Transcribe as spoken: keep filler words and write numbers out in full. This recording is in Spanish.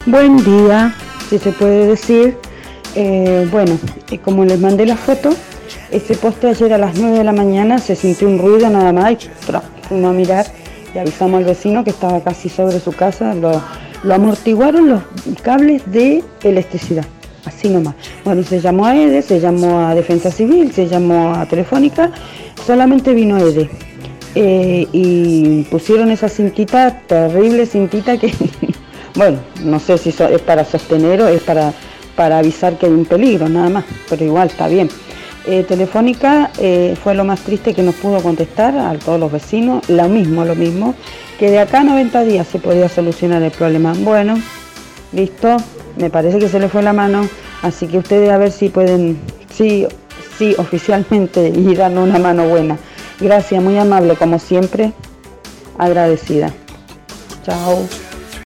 Buen día, si se puede decir. Eh, bueno, eh, como les mandé la foto, ese poste ayer a las nueve de la mañana se sintió un ruido nada más y ¡tra! Fuimos a mirar y avisamos al vecino que estaba casi sobre su casa. Lo, lo amortiguaron los cables de electricidad, así nomás. Bueno, se llamó a EDE, se llamó a Defensa Civil, se llamó a Telefónica, solamente vino EDE. Eh, y pusieron esa cintita, terrible cintita que, bueno, no sé si es para sostener o es para, para avisar que hay un peligro, nada más, pero igual está bien. Eh, Telefónica eh, fue lo más triste que nos pudo contestar a todos los vecinos, lo mismo, lo mismo, que de acá a noventa días se podía solucionar el problema. Bueno, listo, me parece que se le fue la mano, así que ustedes a ver si pueden, sí, sí, oficialmente y darnos una mano buena. Gracias, muy amable como siempre, agradecida. Chao.